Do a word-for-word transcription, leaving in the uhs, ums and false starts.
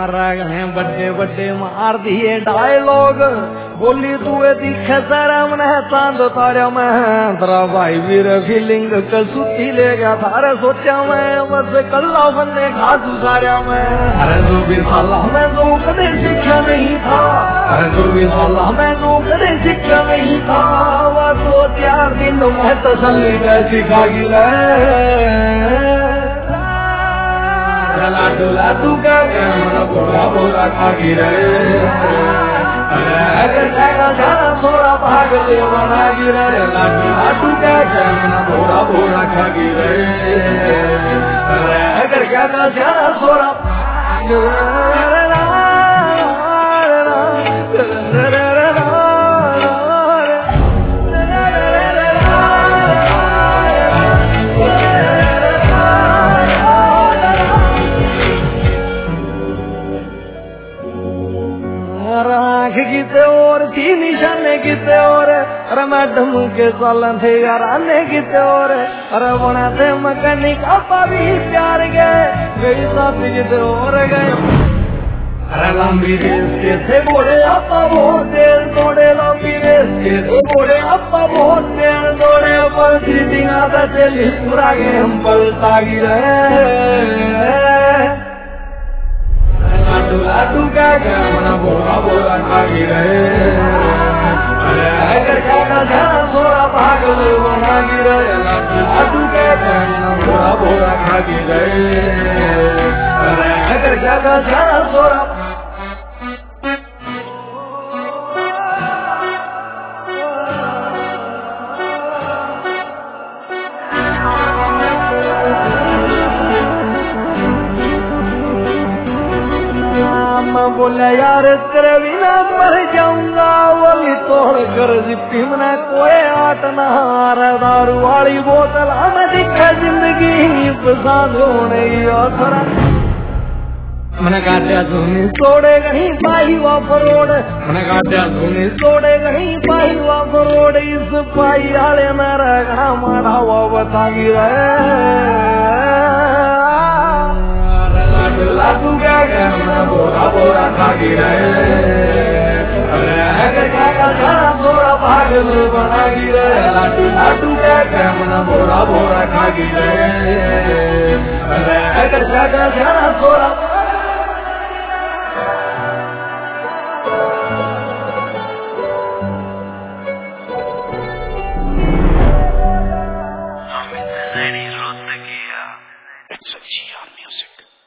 रहे बड़े बड़े मार दिए डायलॉग बोली तू दिखे सारा मन चांद तारा मैं तेरा भाई वीर फीलिंग कसूती ले गया थारे सोचा मैं बस कल्ला बंदे घासू सारा मैं अरे जो भी साला मैं तो कदे सीखा नहीं था अरे जो भी साला मैं तो कदे सीखा नहीं था वह तो चार दिन में तसल्ली कर सिखा गिरा लाडू लाडू का मन बोला बोला खा गिरे अगर जाएगा जाना थोड़ा भाग ले बना गिरे लाडू लाडू का मन बोला बोला खा गिरे अगर जाएगा जाना थोड़ा किते और थी निशाने किते और अरे मैडम के सालन थे यार आने किते और अरे बना थे मकैनिक आपा भी प्यार गए गई साथी किते और गए अरे लंबी रेस के थे बोले आपा बहुत देर दौड़े लंबी रेस के थे बोले आपा बहुत देर दौड़े पर सीटिंग आता चली पूरा गेम पलटा गिरे लाडू का मन बोला बोला खा गिरे अगर का ध्यान थोड़ा भाग ले बना गिरे लाडू का मन बोला बोला खा गिरे अगर का ध्यान थोड़ा बोला यार तेरे बिना मर जाऊंगा वही तोड़ कर जिप्पी में कोई आट न हारा दारू वाली बोतल हमें दिखा जिंदगी पसंद होने थोड़ा मैंने काटा सुनी तोड़े गई पाई वा फरोड़ मैंने काटा सुनी तोड़े गई पाई वा फरोड़ इस पाई आले मेरा घना मारा हुआ बता गिरा लाडू क्या कहना बोला बोला खा गिरे अगर का जाना थोड़ा भाग ले बना गिरे लाडू लाडू क्या कहना बोला बोला खा गिरे अगर का जाना थोड़ा Hamid Zaini Rozdakia, Sochia Music.